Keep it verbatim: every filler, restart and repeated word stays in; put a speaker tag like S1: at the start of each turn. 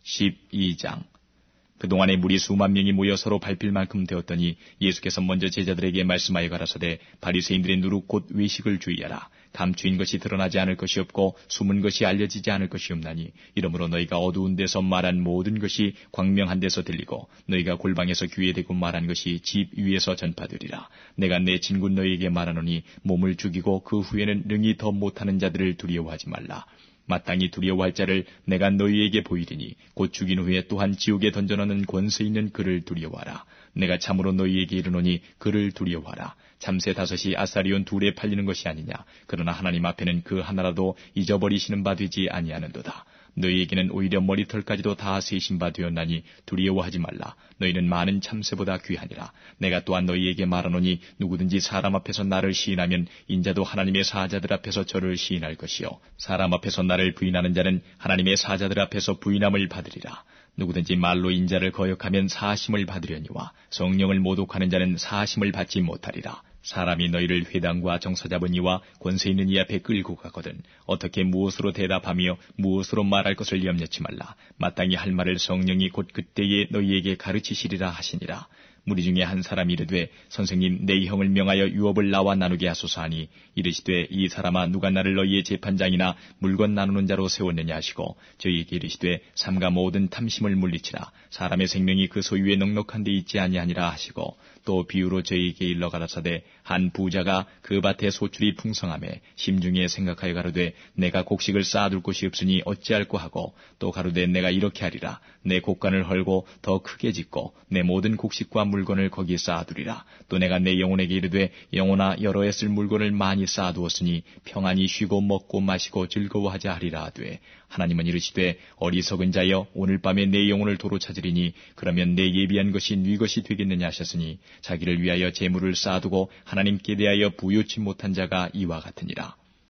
S1: 십이 장. 그동안에 무리 수만 명이 모여 서로 밟힐 만큼 되었더니 예수께서 먼저 제자들에게 말씀하여 가라사대 바리새인들의 누룩 곧 외식을 주의하라. 감추인 것이 드러나지 않을 것이 없고 숨은 것이 알려지지 않을 것이 없나니 이러므로 너희가 어두운 데서 말한 모든 것이 광명한 데서 들리고 너희가 골방에서 귀에 대고 말한 것이 집 위에서 전파되리라. 내가 내 친구 너희에게 말하노니 몸을 죽이고 그 후에는 능히 더 못하는 자들을 두려워하지 말라. 마땅히 두려워할 자를 내가 너희에게 보이리니 곧 죽인 후에 또한 지옥에 던져넣는 권세 있는 그를 두려워하라. 내가 참으로 너희에게 이르노니 그를 두려워하라. 참새 다섯이 아사리온 둘에 팔리는 것이 아니냐. 그러나 하나님 앞에는 그 하나라도 잊어버리시는 바 되지 아니하는도다. 너희에게는 오히려 머리털까지도 다 세신 바 되었나니 두려워하지 말라. 너희는 많은 참새보다 귀하니라. 내가 또한 너희에게 말하노니 누구든지 사람 앞에서 나를 시인하면 인자도 하나님의 사자들 앞에서 저를 시인할 것이요 사람 앞에서 나를 부인하는 자는 하나님의 사자들 앞에서 부인함을 받으리라. 누구든지 말로 인자를 거역하면 사하심을 받으려니와 성령을 모독하는 자는 사하심을 받지 못하리라. 사람이 너희를 회당과 정사잡은 이와 권세 있는 이 앞에 끌고 가거든 어떻게 무엇으로 대답하며 무엇으로 말할 것을 염려치 말라. 마땅히 할 말을 성령이 곧 그때에 너희에게 가르치시리라 하시니라. 무리 중에 한 사람이 이르되 선생님 내 형을 명하여 유업을 나와 나누게 하소서 하니 이르시되 이 사람아 누가 나를 너희의 재판장이나 물건 나누는 자로 세웠느냐 하시고 저희에게 이르시되 삼가 모든 탐심을 물리치라. 사람의 생명이 그 소유에 넉넉한 데 있지 아니하니라 하시고 또 비유로 저희에게 일러 가라사대 한 부자가 그 밭에 소출이 풍성하매 심중에 생각하여 가로되 내가 곡식을 쌓아둘 곳이 없으니 어찌할꼬 하고 또 가로되 내가 이렇게 하리라. 내 곡간을 헐고 더 크게 짓고 내 모든 곡식과 물건을 거기에 쌓아두리라. 또 내가 내 영혼에게 이르되 영혼아 여러 해 쓸 물건을 많이 쌓아두었으니 평안히 쉬고 먹고 마시고 즐거워하자 하리라 하되 하나님은 이르시되 어리석은 자여 오늘 밤에 내 영혼을 도로 찾으리니 그러면 내 예비한 것이 네 것이 되겠느냐 하셨으니 자기를 위하여 재물을 쌓아두고 하나님께 대하여 부요치 못한 자가 이와 같으니라.